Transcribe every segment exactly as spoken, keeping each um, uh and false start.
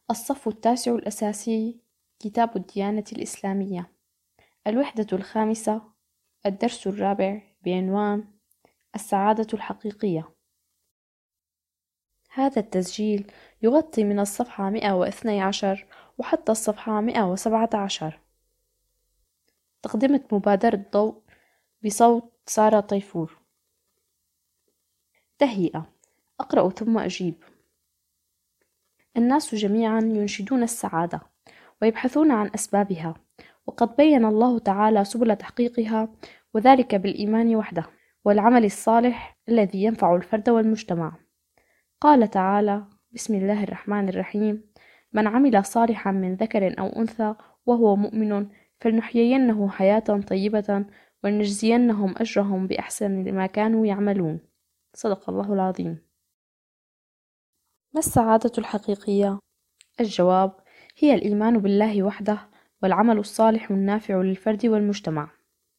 الصف التاسع الأساسي، كتاب الديانة الإسلامية، الوحدة الخامسة، الدرس الرابع بعنوان السعادة الحقيقية. هذا التسجيل يغطي من الصفحة مئة واثني عشر وحتى الصفحة مئة وسبعة عشر. تقدمة مبادرة ضوء بصوت سارة طيفور. تهيئة. أقرأ ثم أجيب. الناس جميعا ينشدون السعادة ويبحثون عن أسبابها، وقد بين الله تعالى سبل تحقيقها، وذلك بالإيمان وحده والعمل الصالح الذي ينفع الفرد والمجتمع. قال تعالى: بسم الله الرحمن الرحيم: من عمل صالحا من ذكر أو أنثى وهو مؤمن فلنحيينه حياة طيبة ونجزينهم أجرهم بأحسن ما كانوا يعملون. صدق الله العظيم. ما السعادة الحقيقية؟ الجواب: هي الإيمان بالله وحده والعمل الصالح النافع للفرد والمجتمع.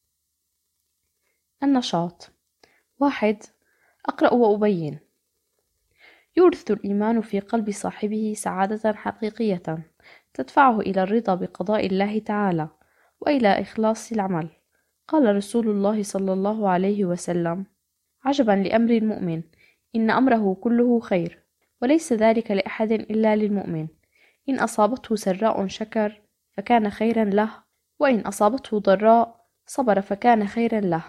النشاط: واحد. أقرأ وأبين. يورث الإيمان في قلب صاحبه سعادة حقيقية تدفعه إلى الرضا بقضاء الله تعالى وإلى إخلاص العمل. قال رسول الله صلى الله عليه وسلم: عجبا لأمر المؤمن، إن أمره كله خير، وليس ذلك لأحد إلا للمؤمن، إن أصابته سراء شكر فكان خيرا له، وإن أصابته ضراء صبر فكان خيرا له.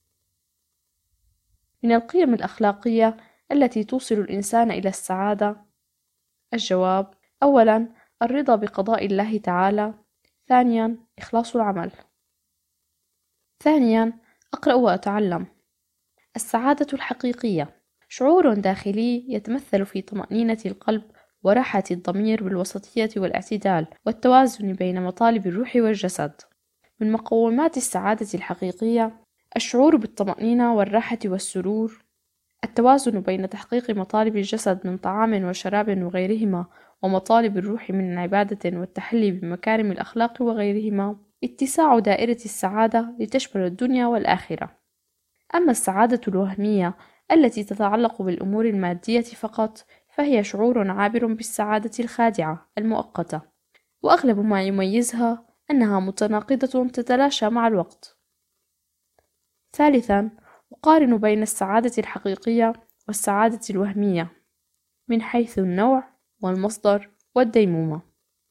من القيم الأخلاقية التي توصل الإنسان إلى السعادة. الجواب: أولا، الرضا بقضاء الله تعالى. ثانيا، إخلاص العمل. ثانيا، أقرأ وأتعلم. السعادة الحقيقية شعور داخلي يتمثل في طمأنينة القلب وراحة الضمير بالوسطية والاعتدال والتوازن بين مطالب الروح والجسد. من مقومات السعادة الحقيقية الشعور بالطمأنينة والراحة والسرور، التوازن بين تحقيق مطالب الجسد من طعام وشراب وغيرهما ومطالب الروح من عبادة والتحلي بمكارم الأخلاق وغيرهما، اتساع دائرة السعادة لتشمل الدنيا والآخرة. أما السعادة الوهمية التي تتعلق بالأمور المادية فقط فهي شعور عابر بالسعادة الخادعة المؤقتة، وأغلب ما يميزها أنها متناقضة تتلاشى مع الوقت. ثالثا، أقارن بين السعادة الحقيقية والسعادة الوهمية من حيث النوع والمصدر والديمومة.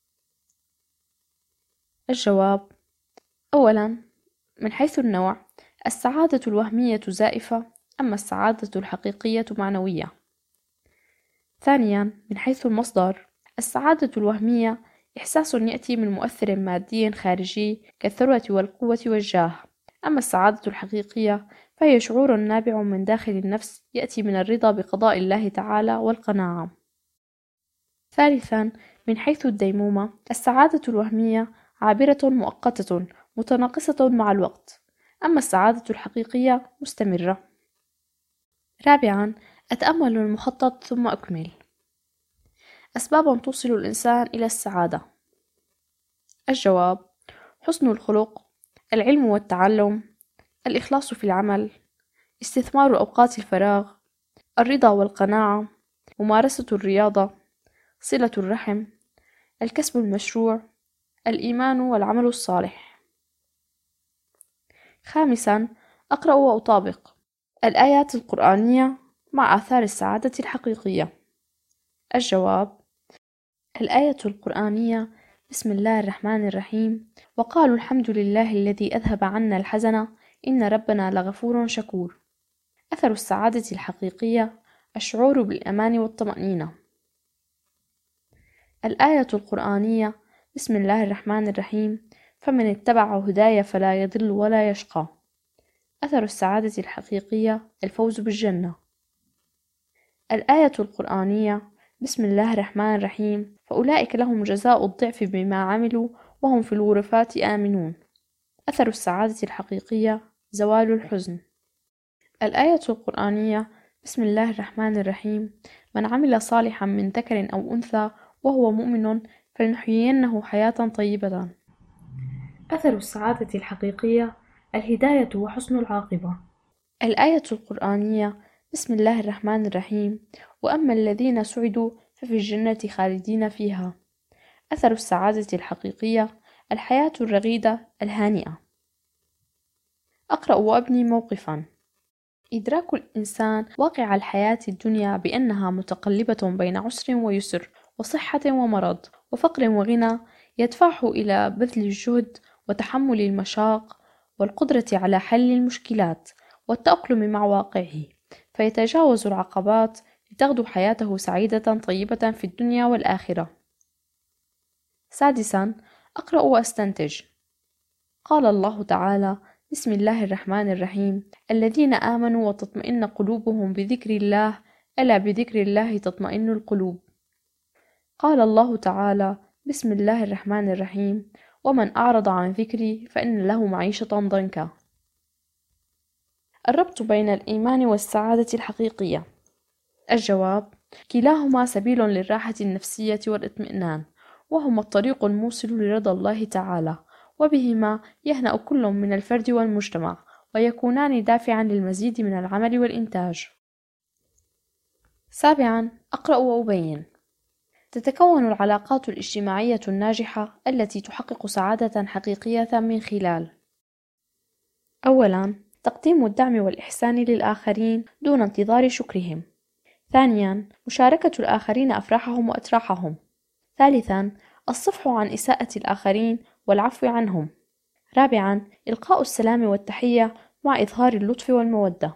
الجواب: أولا، من حيث النوع السعادة الوهمية زائفة، أما السعادة الحقيقية معنوية. ثانيا، من حيث المصدر السعادة الوهمية إحساس يأتي من مؤثر مادي خارجي كالثروة والقوة والجاه، أما السعادة الحقيقية فهي شعور نابع من داخل النفس يأتي من الرضا بقضاء الله تعالى والقناعة. ثالثا، من حيث الديمومة السعادة الوهمية عابرة مؤقتة متناقصة مع الوقت، أما السعادة الحقيقية مستمرة. رابعا، أتأمل المخطط ثم أكمل. أسباب توصل الإنسان إلى السعادة. الجواب: حسن الخلق، العلم والتعلم، الإخلاص في العمل، استثمار أوقات الفراغ، الرضا والقناعة، ممارسة الرياضة، صلة الرحم، الكسب المشروع، الإيمان والعمل الصالح. خامسا، أقرأ وأطابق. الآيات القرآنية مع آثار السعادة الحقيقية. الجواب: الآية القرآنية: بسم الله الرحمن الرحيم: وقالوا الحمد لله الذي أذهب عنا الحزن إن ربنا لغفور شكور. أثر السعادة الحقيقية: الشعور بالأمان والطمأنينة. الآية القرآنية: بسم الله الرحمن الرحيم: فمن اتبع هداي فلا يضل ولا يشقى. أثر السعادة الحقيقية: الفوز بالجنة. الآية القرآنية: بسم الله الرحمن الرحيم: فأولئك لهم جزاء الضعف بما عملوا وهم في الغرفات آمنون. أثر السعادة الحقيقية: زوال الحزن. الآية القرآنية: بسم الله الرحمن الرحيم: من عمل صالحا من ذكر أو أنثى وهو مؤمن فلنحيينه حياة طيبة. أثر السعادة الحقيقية: الهداية وحسن العاقبة. الآية القرآنية: بسم الله الرحمن الرحيم: وأما الذين سعدوا ففي الجنة خالدين فيها. أثر السعادة الحقيقية: الحياة الرغيدة الهانئة. أقرأ وأبني موقفا. إدراك الإنسان واقع الحياة الدنيا بأنها متقلبة بين عسر ويسر، وصحة ومرض، وفقر وغنى، يدفعه إلى بذل الجهد وتحمل المشاق والقدرة على حل المشكلات والتأقلم مع واقعه، فيتجاوز العقبات لتغدو حياته سعيدة طيبة في الدنيا والآخرة. سادسا، أقرأ وأستنتج. قال الله تعالى: بسم الله الرحمن الرحيم: الذين آمنوا وتطمئن قلوبهم بذكر الله، ألا بذكر الله تطمئن القلوب. قال الله تعالى: بسم الله الرحمن الرحيم: ومن أعرض عن ذكري فإن له معيشة ضنكا. الربط بين الإيمان والسعادة الحقيقية. الجواب: كلاهما سبيل للراحة النفسية والاطمئنان، وهما الطريق الموصل لرضا الله تعالى، وبهما يهنأ كل من الفرد والمجتمع، ويكونان دافعا للمزيد من العمل والإنتاج. سابعا، أقرأ وأبين. تتكون العلاقات الاجتماعية الناجحة التي تحقق سعادة حقيقية من خلال: أولا، تقديم الدعم والإحسان للآخرين دون انتظار شكرهم. ثانيا، مشاركة الآخرين أفراحهم وأتراحهم. ثالثا، الصفح عن إساءة الآخرين والعفو عنهم. رابعا، إلقاء السلام والتحية مع إظهار اللطف والمودة.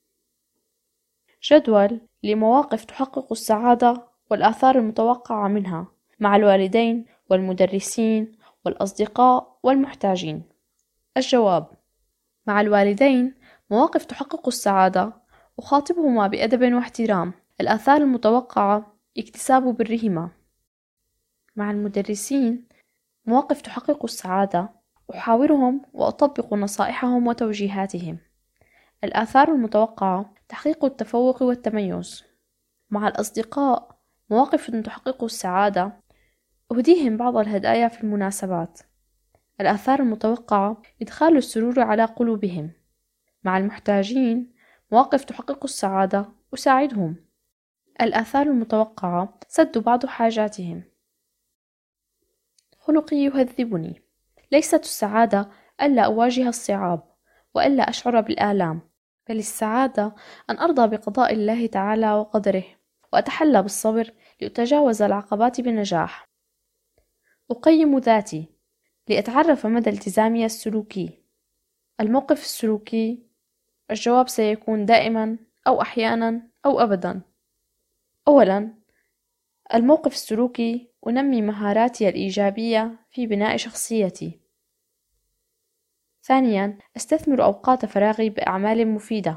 جدول لمواقف تحقق السعادة والآثار المتوقعة منها مع الوالدين والمدرسين والأصدقاء والمحتاجين. الجواب: مع الوالدين مواقف تحقق السعادة: أخاطبهما بأدب واحترام. الآثار المتوقعة: اكتساب برهما. مع المدرسين مواقف تحقق السعادة: أحاورهم وأطبق نصائحهم وتوجيهاتهم. الآثار المتوقعة: تحقيق التفوق والتميز. مع الأصدقاء مواقف تحقق السعادة: أهديهم بعض الهدايا في المناسبات. الآثار المتوقعة: إدخال السرور على قلوبهم. مع المحتاجين مواقف تحقق السعادة: أساعدهم. الآثار المتوقعة: سد بعض حاجاتهم. خلقي يهذبني. ليست السعادة ألا أواجه الصعاب وألا أشعر بالآلام، بل السعادة أن أرضى بقضاء الله تعالى وقدره، وأتحلى بالصبر لأتجاوز العقبات بنجاح. أقيم ذاتي لأتعرف مدى التزامي السلوكي. الموقف السلوكي: الجواب سيكون دائما أو أحيانا أو أبدا. أولا، الموقف السلوكي: أنمي مهاراتي الإيجابية في بناء شخصيتي. ثانيا، أستثمر أوقات فراغي بأعمال مفيدة.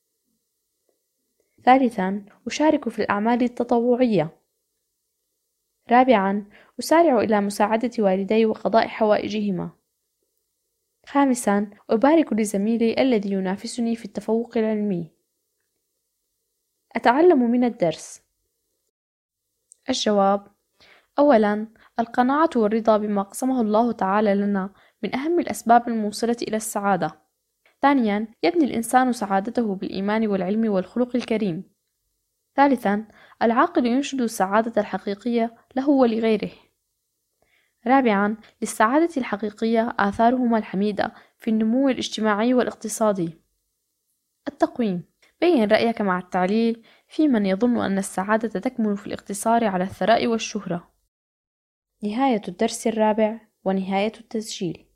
ثالثا، أشارك في الأعمال التطوعية. رابعا، أسارع إلى مساعدة والدي وقضاء حوائجهما. خامسا، أبارك لزميلي الذي ينافسني في التفوق العلمي. أتعلم من الدرس. الجواب: أولا، القناعة والرضا بما قسمه الله تعالى لنا من أهم الأسباب الموصلة إلى السعادة. ثانيا، يبني الإنسان سعادته بالإيمان والعلم والخلق الكريم. ثالثا، العاقل ينشد السعادة الحقيقية له ولغيره. رابعا، للسعادة الحقيقية آثارهما الحميدة في النمو الاجتماعي والاقتصادي. التقويم: بين رأيك مع التعليل في من يظن أن السعادة تكمن في الاقتصار على الثراء والشهرة. نهاية الدرس الرابع ونهاية التسجيل.